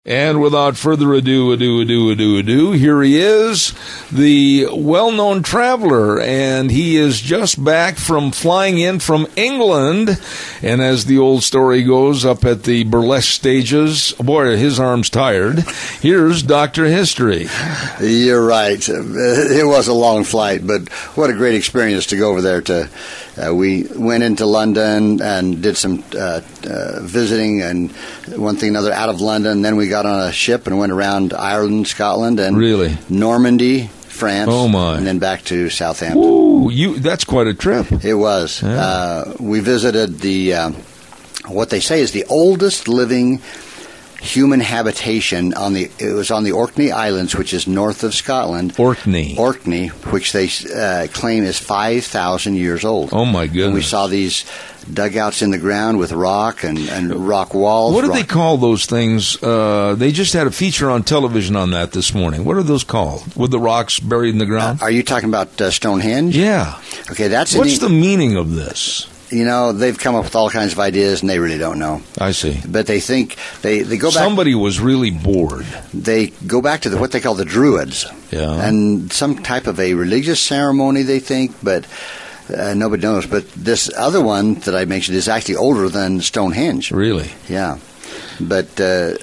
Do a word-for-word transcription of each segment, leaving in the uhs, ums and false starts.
And without further ado, ado, ado, ado, ado, here he is, the well-known traveler, and he is just back from flying in from England, and as the old story goes, up at the burlesque stages, boy, his arm's tired. Here's Doctor History. You're right. It was a long flight, but what a great experience to go over there to... Uh, we went into London and did some uh, uh, visiting and one thing another out of London. Then we got on a ship and went around Ireland, Scotland, and really? Normandy, France. Oh my! And then back to Southampton. Ooh, you, that's quite a trip. It was. Yeah. Uh, we visited the uh, what they say is the oldest living human habitation on the it was on the Orkney Islands, which is north of Scotland. Orkney. Orkney, which they uh, claim is five thousand years old. Oh, my goodness. And we saw these dugouts in the ground with rock and, and rock walls. What do rock- they call those things? Uh, they just had a feature on television on that this morning. What are those called? With the rocks buried in the ground? Uh, are you talking about uh, Stonehenge? Yeah. Okay, that's... What's the the meaning of this? You know, they've come up with all kinds of ideas, and they really don't know. I see. But they think they, they go back. Somebody was really bored. They go back to the, what they call the Druids, yeah, and some type of a religious ceremony. They think, but uh, nobody knows. But this other one that I mentioned is actually older than Stonehenge. Really? Yeah. But uh,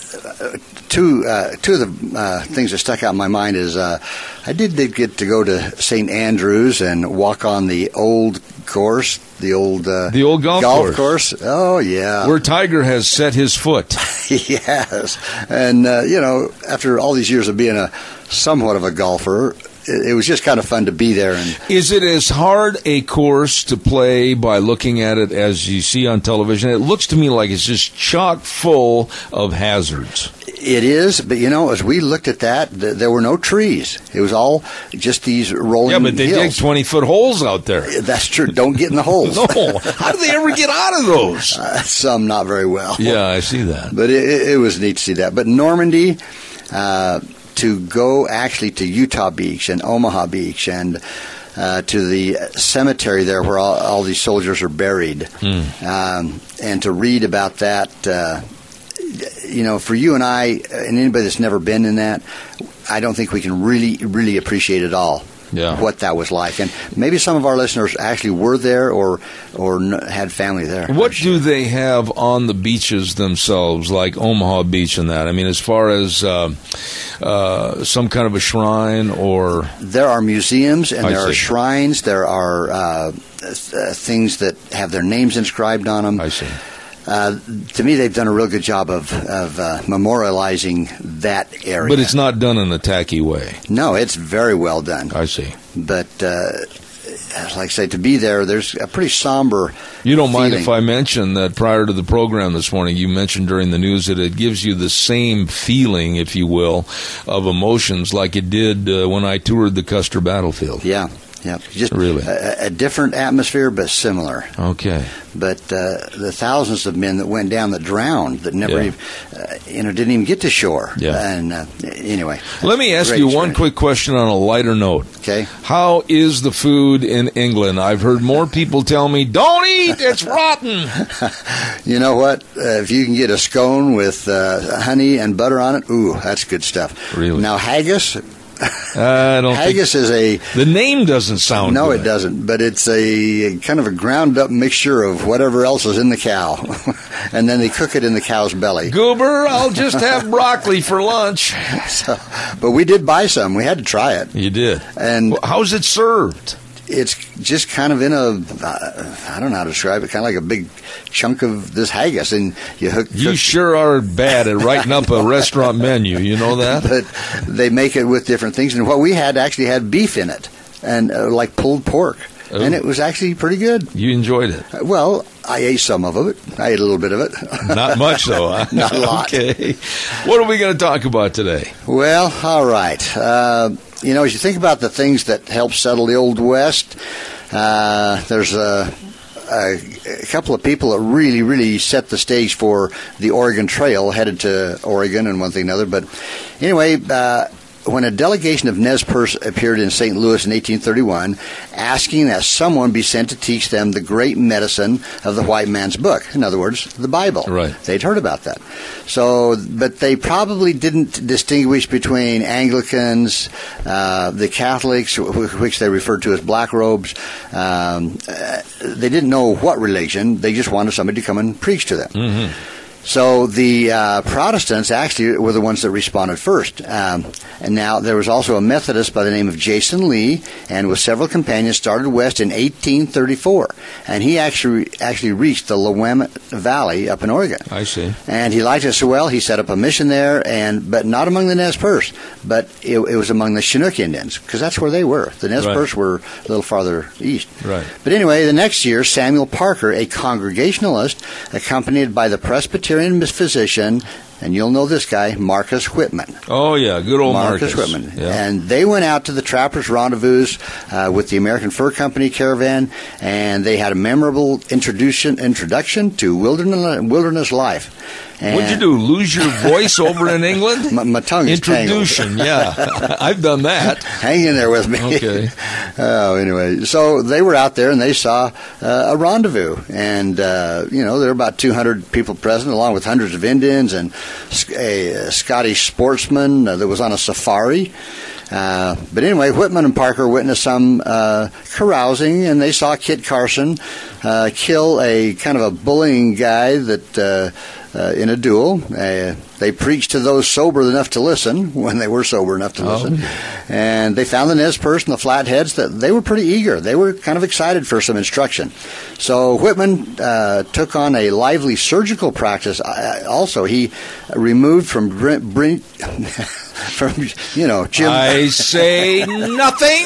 two uh, two of the uh, things that stuck out in my mind is uh, I did, did get to go to Saint Andrews and walk on the old course, the old uh, the old golf, golf course. course. Oh yeah, where Tiger has set his foot. Yes, and uh, you know, after all these years of being a somewhat of a golfer, it, it was just kind of fun to be there. And is it as hard a course to play by looking at it as you see on television? It looks to me like it's just chock full of hazards. It is, but you know, as we looked at that, th- there were no trees. It was all just these rolling Yeah, but they hills. dig twenty-foot holes out there. That's true. Don't get in the holes. No. How do they ever get out of those? Uh, some not very well. Yeah, I see that. But it, it, it was neat to see that. But Normandy, uh, to go actually to Utah Beach and Omaha Beach and uh, to the cemetery there where all, all these soldiers are buried, mm. um, and to read about that, uh, you know, for you and I, and anybody that's never been in that, I don't think we can really, really appreciate it all. Yeah. What that was like, and maybe some of our listeners actually were there or or n- had family there. What do they have on the beaches themselves, like Omaha Beach and that? I mean, as far as uh, uh, some kind of a shrine or there are museums and I there see. are shrines. There are uh, th- uh, things that have their names inscribed on them. I see. Uh, to me, they've done a real good job of, of uh, memorializing that area. But it's not done in a tacky way. No, it's very well done. I see. But, uh, like I say, to be there, there's a pretty somber You don't mind feeling. if I mention that prior to the program this morning, you mentioned during the news that it gives you the same feeling, if you will, of emotions like it did uh, when I toured the Custer battlefield. Yeah. Yeah, just really a, a different atmosphere, but similar. Okay. But uh, the thousands of men that went down that drowned, that never, Yeah. even, uh, you know, didn't even get to shore. Yeah. And uh, anyway, Let me ask great you one experience. quick question on a lighter note. Okay. How is the food in England? I've heard more people tell me, "Don't eat; it's rotten." You know what? Uh, if you can get a scone with uh, honey and butter on it, ooh, that's good stuff. Really? Now haggis. I don't Haggis think is a the name doesn't sound no, good. it doesn't. But it's a kind of a ground up mixture of whatever else is in the cow, and then they cook it in the cow's belly. Goober, I'll just have broccoli for lunch. So, but we did buy some. We had to try it. You did. And Well, how's it served? it's just kind of in a, uh, I don't know how to describe it, kind of like a big chunk of this haggis, and you hook. You cook- sure are bad at writing up a restaurant menu. You know that? But they make it with different things, and what we had actually had beef in it, and uh, like pulled pork, Oh. and it was actually pretty good. You enjoyed it. Uh, Well, I ate some of it. I ate a little bit of it. Not much, though. Huh? Not a lot. Okay. What are we going to talk about today? Well, all right. Uh, you know, as you think about the things that help settle the Old West, uh, there's a, a, a couple of people that really, really set the stage for the Oregon Trail, headed to Oregon and one thing or another. But anyway, uh, when a delegation of Nez Perce appeared in Saint Louis in eighteen thirty-one, asking that someone be sent to teach them the great medicine of the white man's book. In other words, the Bible. Right. They'd heard about that. So, but they probably didn't distinguish between Anglicans, uh, the Catholics, which they referred to as black robes. Um, uh, they didn't know what religion. They just wanted somebody to come and preach to them. Mm-hmm. So the uh, Protestants actually were the ones that responded first. Um, and now there was also a Methodist by the name of Jason Lee, and with several companions started west in eighteen thirty-four. And he actually actually reached the Willamette Valley up in Oregon. I see. And he liked it so well, he set up a mission there, and but not among the Nez Perce, but it, it was among the Chinook Indians, because that's where they were. The Nez Right. Perce were a little farther east. Right. But anyway, the next year, Samuel Parker, a Congregationalist, accompanied by the Presbyterian physician, and you'll know this guy, Marcus Whitman. Oh, yeah, good old Marcus, Marcus. Whitman. Yeah. And they went out to the Trappers Rendezvous uh, with the American Fur Company caravan, and they had a memorable introduction introduction to wilderness, wilderness life. And What'd you do, lose your voice over in England? My, my tongue is Introduction, yeah. I've done that. Hang in there with me. Okay. Oh, anyway, so they were out there and they saw uh, a rendezvous, and uh, you know there were about two hundred people present, along with hundreds of Indians and a, a Scottish sportsman uh, that was on a safari. Uh, but anyway, Whitman and Parker witnessed some uh, carousing, and they saw Kit Carson uh, kill a kind of a bullying guy that uh, uh, in a duel. Uh, they preached to those sober enough to listen, when they were sober enough to listen. Oh. And they found the Nez Perce and the Flatheads that they were pretty eager. They were kind of excited for some instruction. So Whitman uh, took on a lively surgical practice. Uh, also, he removed from Brent, Brent from you know Jim. I say nothing.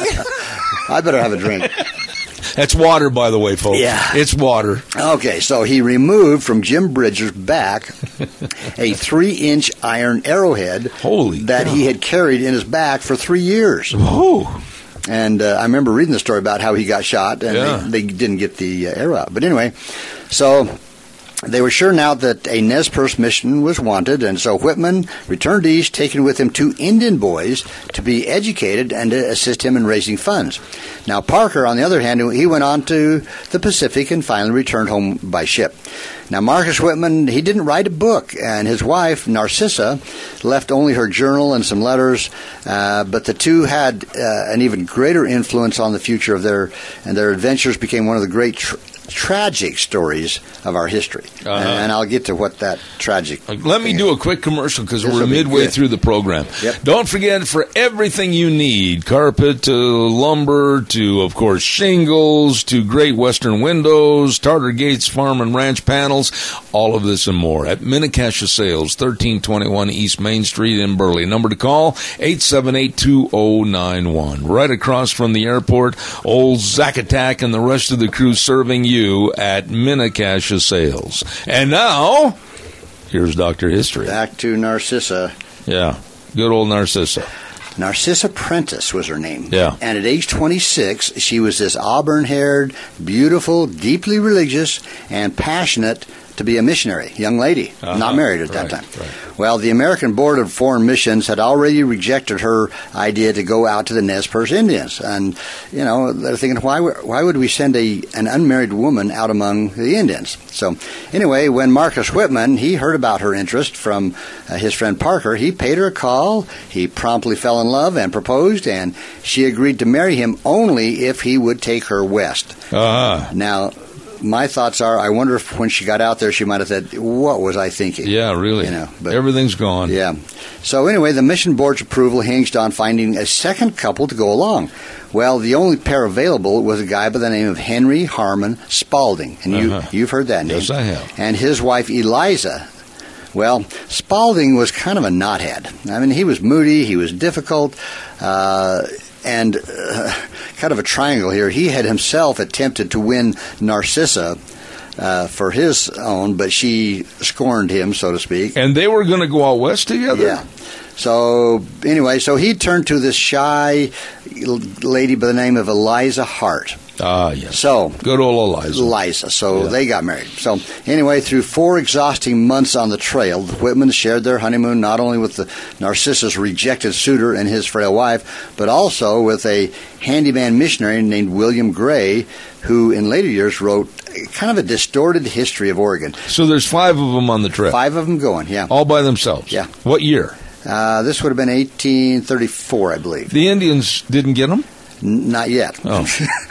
I better have a drink. That's water, by the way, folks. Yeah. It's water. Okay, so he removed from Jim Bridger's back a three-inch iron arrowhead Holy that cow. he had carried in his back for three years. Oh. And uh, I remember reading the story about how he got shot, and Yeah. they, they didn't get the uh, arrow out. But anyway, so they were sure now that a Nez Perce mission was wanted, and so Whitman returned east, taking with him two Indian boys to be educated and to assist him in raising funds. Now Parker, on the other hand, he went on to the Pacific and finally returned home by ship. Now Marcus Whitman, he didn't write a book, and his wife, Narcissa, left only her journal and some letters, uh, but the two had uh, an even greater influence on the future of their, and their adventures became one of the great tr- tragic stories of our history. Uh-huh. And, and I'll get to what that tragic... Let me do a quick commercial because This'll we're be midway good. through the program. Yep. Don't forget, for everything you need, carpet to lumber to, of course, shingles to Great Western windows, Tartar Gates Farm and Ranch panels, all of this and more at Minnecasia Sales, thirteen twenty-one East Main Street in Burley. Number to call, eight seven eight, two oh nine one. Right across from the airport, old Zacatau and the rest of the crew serving you at Minnecasia Sales. And now, here's Doctor History. Back to Narcissa. Yeah, good old Narcissa. Narcissa Prentice was her name. Yeah. And at age twenty-six, she was this auburn-haired, beautiful, deeply religious, and passionate to be a missionary, young lady, Uh-huh. not married at Right, that time. right. Well, the American Board of Foreign Missions had already rejected her idea to go out to the Nez Perce Indians. And, you know, they're thinking, why, why would we send a an unmarried woman out among the Indians? So, anyway, when Marcus Whitman, he heard about her interest from uh, his friend Parker, he paid her a call, he promptly fell in love and proposed, and she agreed to marry him only if he would take her west. Uh-huh. Now, my thoughts are, I wonder if when she got out there, she might have said, what was I thinking? Yeah, really. You know, but- Everything's gone. Yeah. So anyway, the mission board's approval hinged on finding a second couple to go along. Well, the only pair available was a guy by the name of Henry Harmon Spalding. And you, Uh-huh. you've heard that name. Yes, I have. And his wife, Eliza. Well, Spalding was kind of a knothead. I mean, he was moody, he was difficult, uh, and uh, kind of a triangle here. He had himself attempted to win Narcissa uh, for his own, but she scorned him, so to speak. And they were going to go out west together? Yeah. So, anyway, so he turned to this shy lady by the name of Eliza Hart. Ah, yes. So, good old Eliza. Eliza. So Yeah. they got married. So anyway, through four exhausting months on the trail, the Whitmans shared their honeymoon not only with the Narcissus' rejected suitor and his frail wife, but also with a handyman missionary named William Gray, who in later years wrote kind of a distorted history of Oregon. So there's five of them on the trip. Five of them going, yeah. All by themselves. Yeah. What year? Uh, this would have been eighteen thirty-four, I believe. The Indians didn't get them? N- not yet. Oh.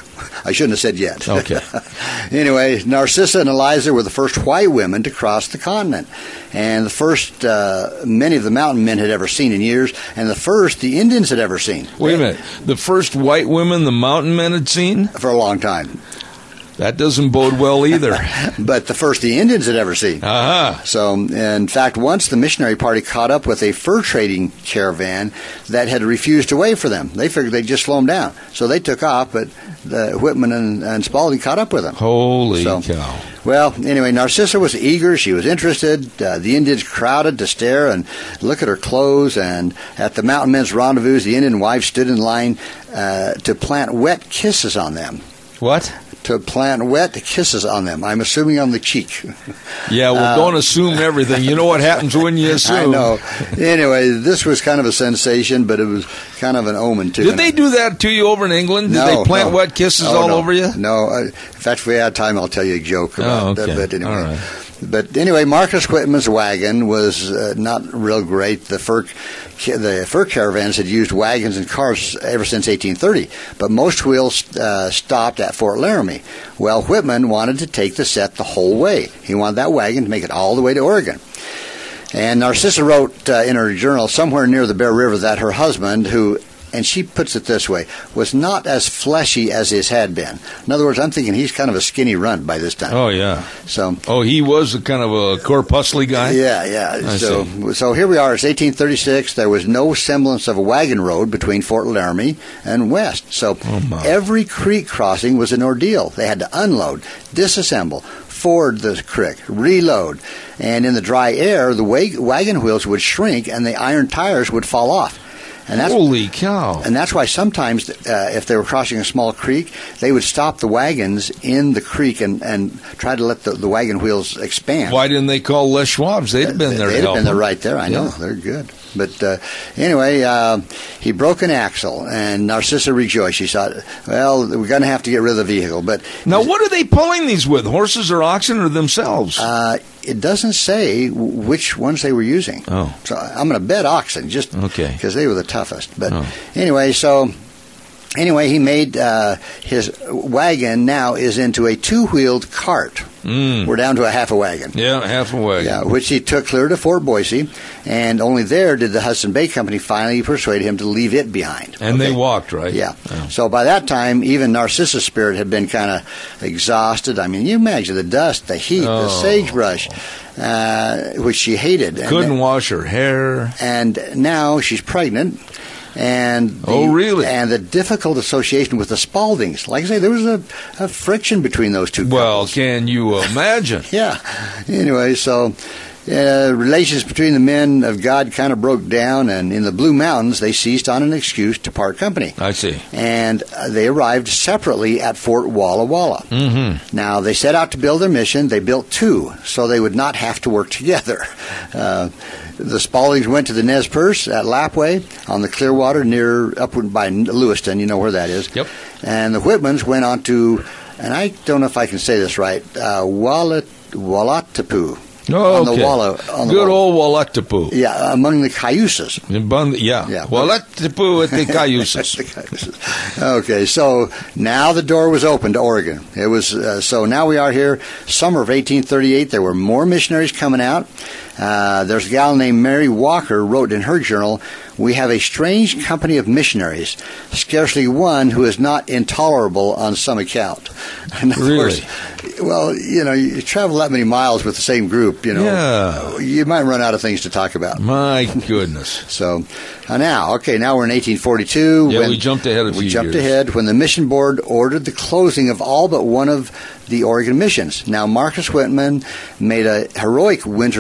I shouldn't have said yet. Okay. Anyway, Narcissa and Eliza were the first white women to cross the continent, and the first uh, many of the mountain men had ever seen in years, and the first the Indians had ever seen. Wait a minute. The first white women the mountain men had seen? For a long time. That doesn't bode well either. But the first the Indians had ever seen. Uh-huh. So, in fact, once the missionary party caught up with a fur trading caravan that had refused to wait for them. They figured they'd just slow them down. So they took off, but the Whitman and, and Spalding caught up with them. Holy so, cow. Well, anyway, Narcissa was eager. She was interested. Uh, the Indians crowded to stare and look at her clothes. And at the mountain men's rendezvous, the Indian wives stood in line uh, to plant wet kisses on them. What? To plant wet kisses on them. I'm assuming on the cheek. Yeah, well, Uh, don't assume everything. You know what happens when you assume. I know. Anyway, this was kind of a sensation, but it was kind of an omen, too. Did they do that to you over in England? Did No, they plant no. wet kisses Oh, all no. over you? No. Uh, in fact, if we had time, I'll tell you a joke about Oh, okay. that. But anyway. All right. But anyway, Marcus Whitman's wagon was uh, not real great. The fur, the fur caravans had used wagons and cars ever since eighteen thirty, but most wheels uh, stopped at Fort Laramie. Well, Whitman wanted to take the set the whole way. He wanted that wagon to make it all the way to Oregon. And Narcissa wrote uh, in her journal somewhere near the Bear River that her husband, who, and she puts it this way, was not as fleshy as his had been. In other words, I'm thinking he's kind of a skinny runt by this time. Oh, yeah. So, Oh, he was a kind of a corpuscly guy? yeah, yeah. I so, see. so here we are. It's eighteen thirty-six. There was no semblance of a wagon road between Fort Laramie and west. So Oh, my. every creek crossing was an ordeal. They had to unload, disassemble, ford the creek, reload, and in the dry air, the wa- wagon wheels would shrink and the iron tires would fall off. And that's, Holy cow. and that's why sometimes, uh, if they were crossing a small creek, they would stop the wagons in the creek and, and try to let the, the wagon wheels expand. Why didn't they call Les Schwab's? They'd have been there to They'd have help been there them. right there. I know. Yeah. They're good. But uh, anyway, uh, he broke an axle, and Narcissa rejoiced. She thought, well, we're going to have to get rid of the vehicle. But Now, what are they pulling these with? Horses or oxen or themselves? uh, it doesn't say w- which ones they were using. Oh. So I'm going to bet oxen, just Okay. because they were the toughest. But Oh. anyway, so... Anyway, he made uh, his wagon now is into a two-wheeled cart. Mm. We're down to a half a wagon. Yeah, half a wagon. Yeah, which he took clear to Fort Boise, and only there did the Hudson Bay Company finally persuade him to leave it behind. And they Okay? walked, right? Yeah. Oh. So by that time, even Narcissa's spirit had been kind of exhausted. I mean, you imagine the dust, the heat, Oh. the sagebrush, uh, which she hated. And Couldn't wash her hair. and now she's pregnant. And the, Oh, really? And the difficult association with the Spaldings. Like I say, there was a, a friction between those two Well, couples. can you imagine? Yeah. Anyway, so uh, relations between the men of God kind of broke down, and in the Blue Mountains, they seized on an excuse to part company. I see. And uh, they arrived separately at Fort Walla Walla. Mm-hmm. Now, they set out to build their mission. They built two, so they would not have to work together. Uh, the Spaldings went to the Nez Perce at Lapway on the Clearwater near upward by Lewiston. You know where that is. Yep. And the Whitmans went on to, and I don't know if I can say this right, uh, Wallet, Wallatapu. Oh, on the okay. Walla. On the Good Walla. old Wallatapu. Yeah, among the Cayusas. Yeah. Yeah. Wallatapu at the Cayusas. Okay, so now the door was open to Oregon. It was uh, so now we are here, summer of eighteen thirty-eight. There were more missionaries coming out. Uh, there's a gal named Mary Walker wrote in her journal, "We have a strange company of missionaries, scarcely one who is not intolerable on some account." In other Really? words, well, you know, you travel that many miles with the same group, you know, Yeah. you might run out of things to talk about. My goodness. So uh, now, okay, now we're in eighteen forty-two. Yeah, when we jumped ahead a We few jumped years. ahead when the mission board ordered the closing of all but one of the Oregon missions. Now, Marcus Whitman made a heroic winter trip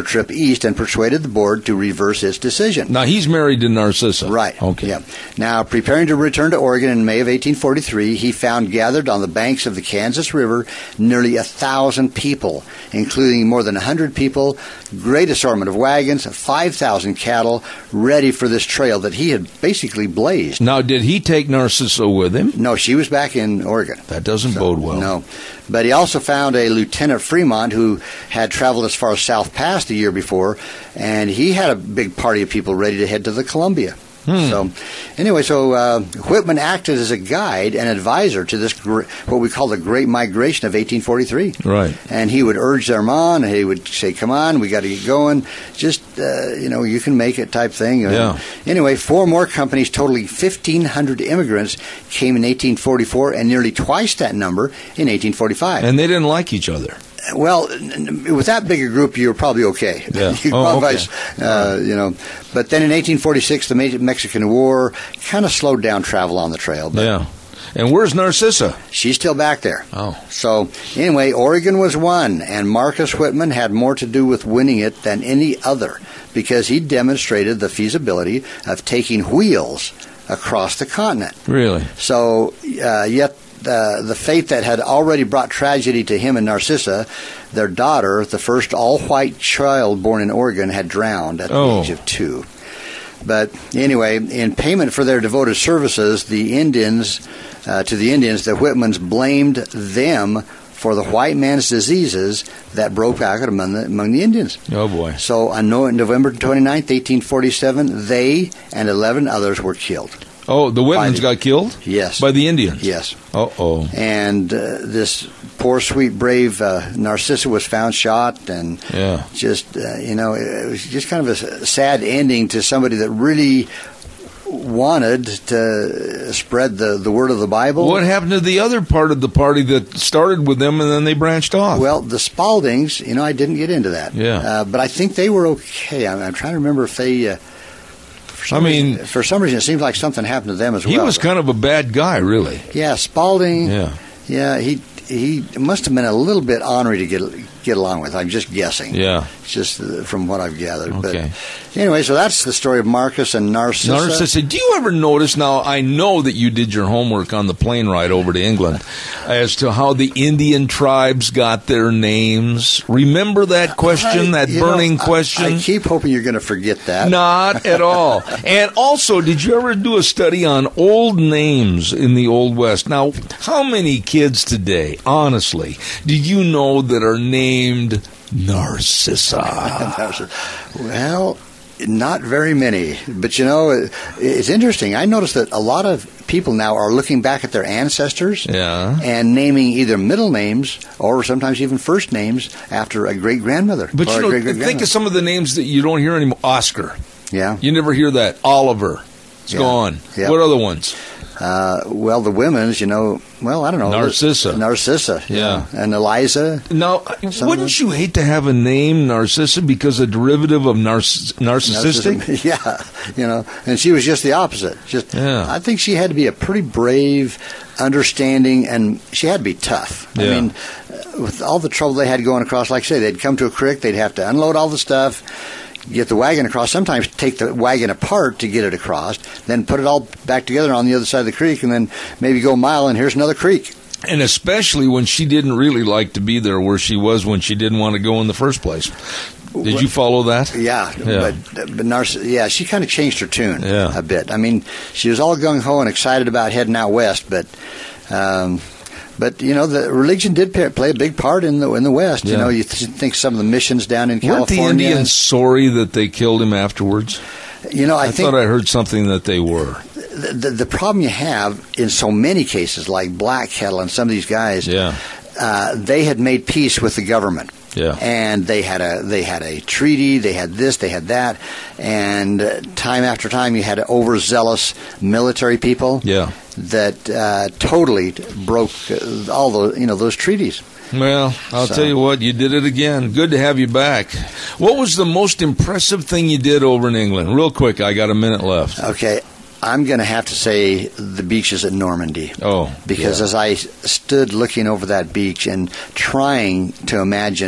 east and persuaded the board to reverse its decision. Now, he's married to Narcissa. Right. Okay. Yeah. Now, preparing to return to Oregon in May of eighteen forty-three, he found gathered on the banks of the Kansas River nearly a thousand people, including more than a hundred people, great assortment of wagons, five thousand cattle, ready for this trail that he had basically blazed. Now, did he take Narcissa with him? No, she was back in Oregon. That doesn't So, bode well. No. But he also found a Lieutenant Fremont who had traveled as far as South Pass the year before, and he had a big party of people ready to head to the Columbia. Hmm. So, anyway, so uh, Whitman acted as a guide and advisor to this gr- what we call the Great Migration of eighteen forty-three. Right. And he would urge them on. He would say, "Come on, we got to get going. Just uh, you know, you can make it," type thing. Yeah. Anyway, four more companies, totaling fifteen hundred immigrants, came in eighteen forty-four, and nearly twice that number in eighteen forty-five. And they didn't like each other. Well, n- with that big a group, you're probably okay. Yeah. you Oh, qualify, okay. uh, you know. But then in eighteen forty-six, the Me- Mexican War kind of slowed down travel on the trail. But Yeah. And where's Narcissa? she's still back there. Oh. So anyway, Oregon was won, and Marcus Whitman had more to do with winning it than any other because he demonstrated the feasibility of taking wheels across the continent. Really? So uh, yet uh, the fate that had already brought tragedy to him and Narcissa, their daughter, the first all-white child born in Oregon, had drowned at the Oh. age of two. But anyway, in payment for their devoted services, the Indians, uh, to the Indians, the Whitmans blamed them for the white man's diseases that broke out among the, among the Indians. Oh, boy. So on No- November twenty-ninth, eighteen forty-seven, they and eleven others were killed. Oh, the Whitmans By the- got killed? Yes. By the Indians? Yes. Uh-oh. And uh, this poor, sweet, brave uh, Narcissa was found shot, and Yeah. just, uh, you know, it was just kind of a s- sad ending to somebody that really wanted to spread the, the word of the Bible. What happened to the other part of the party that started with them and then they branched off? Well, the Spaldings, you know, I didn't get into that. Yeah. Uh, but I think they were okay. I'm, I'm trying to remember if they... Uh, for some I mean- reason, for some reason, it seems like something happened to them as he well. was kind of a bad guy, really. Yeah, Spalding. Yeah. Yeah, he he must have been a little bit ornery to get get along with. I'm just guessing. Yeah. Just uh, from what I've gathered. Okay. But anyway, so that's the story of Marcus and Narcissa. Narcissa, do you ever notice, now I know that you did your homework on the plane ride over to England, as to how the Indian tribes got their names? Remember that question, I- that you know, burning I- question? I, keep hoping you're going to forget that. Not at all. And also, did you ever do a study on old names in the Old West? Now, how many kids today, honestly, do you know that are named Narcissa? Well, not very many. But, you know, it, it's interesting. I noticed that a lot of people now are looking back at their ancestors Yeah. and naming either middle names or sometimes even first names after a great-grandmother. But or you a know, great-great-grandmother. think of some of the names that you don't hear anymore. Oscar. Yeah. You never hear that. Oliver. It's Yeah. gone. Yeah. What other ones? Uh, well, the women's, you know, well, I don't know. Narcissa. Narcissa. Yeah. And Eliza. Now, Some wouldn't of you hate to have a name Narcissa because a derivative of narciss- narcissistic? Narcissa. Yeah. You know, and she was just the opposite. Just, Yeah. I think she had to be a pretty brave, understanding, and she had to be tough. I Yeah. mean, uh, with all the trouble they had going across, like I say, they'd come to a creek, they'd have to unload all the stuff, get the wagon across, sometimes take the wagon apart to get it across, then put it all back together on the other side of the creek, and then maybe go a mile, and here's another creek. And especially when she didn't really like to be there where she was when she didn't want to go in the first place. Did you follow that? Yeah, Yeah. but but Narciss- yeah, she kind of changed her tune Yeah. a bit. I mean, she was all gung ho and excited about heading out west, but um, but you know, the religion did pa- play a big part in the in the West. You Yeah. know, you th- think some of the missions down in Weren't the California. Indians sorry that they killed him afterwards? You know, I, I, think thought I heard something that they were. the, the the problem you have in so many cases, like Black Kettle and some of these guys, Yeah. uh, they had made peace with the government. Yeah. And they had a they had a treaty, they had this, they had that, and uh, time after time you had overzealous military people Yeah. that uh, totally broke uh, all the you know those treaties. Well, I'll So- tell you what, you did it again. Good to have you back. What was the most impressive thing you did over in England? Real quick, I got a minute left. Okay, I'm going to have to say the beaches at Normandy. Oh, Because yeah. as I stood looking over that beach and trying to imagine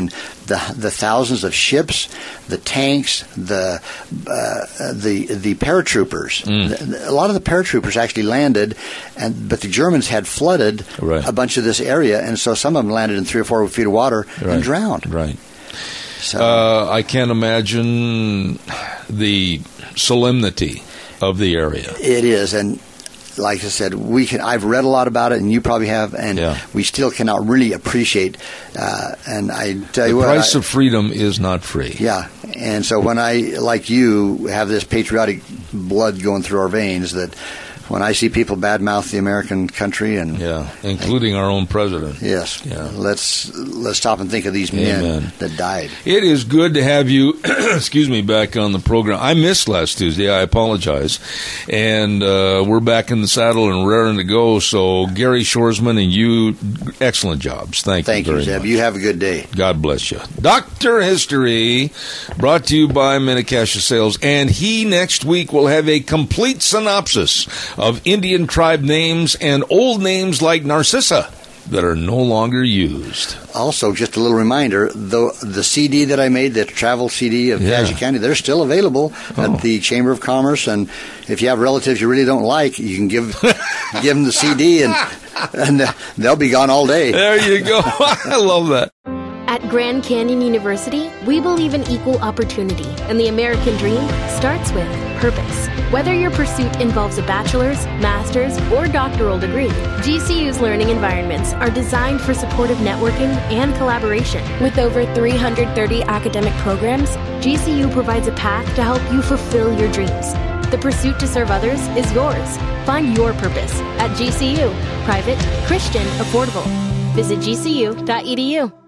the the thousands of ships, the tanks, the uh, the the paratroopers. Mm. A lot of the paratroopers actually landed, and but the Germans had flooded right. a bunch of this area, and so some of them landed in three or four feet of water right. and drowned. Right. So uh, I can't imagine the solemnity of the area. It is, and like I said, we can. I've read a lot about it, and you probably have, and yeah. we still cannot really appreciate. Uh, and I tell you the what, the price I, of freedom is not free. Yeah, and so when I, like you, have this patriotic blood going through our veins, that when I see people badmouth the American country, and yeah, including our own president. Yes, yeah. Let's let's stop and think of these men Amen. that died. It is good to have you, excuse me, back on the program. I missed last Tuesday. I apologize, and uh, we're back in the saddle and raring to go. So Gary Shoresman and you, excellent jobs. Thank, Thank you very you, Zeb. much. You have a good day. God bless you. Doctor History, brought to you by Mini-Cassia Sales, and he next week will have a complete synopsis of Indian tribe names and old names like Narcissa that are no longer used. Also, just a little reminder, the, the C D that I made, the travel C D of yeah. Paget County, they're still available oh. at the Chamber of Commerce, and if you have relatives you really don't like, you can give give them the C D, and, and they'll be gone all day. There you go. I love that. At Grand Canyon University, we believe in equal opportunity, and the American dream starts with purpose. Whether your pursuit involves a bachelor's, master's, or doctoral degree, G C U's learning environments are designed for supportive networking and collaboration. With over three hundred thirty academic programs, G C U provides a path to help you fulfill your dreams. The pursuit to serve others is yours. Find your purpose at G C U. Private, Christian, affordable. Visit G C U dot E D U.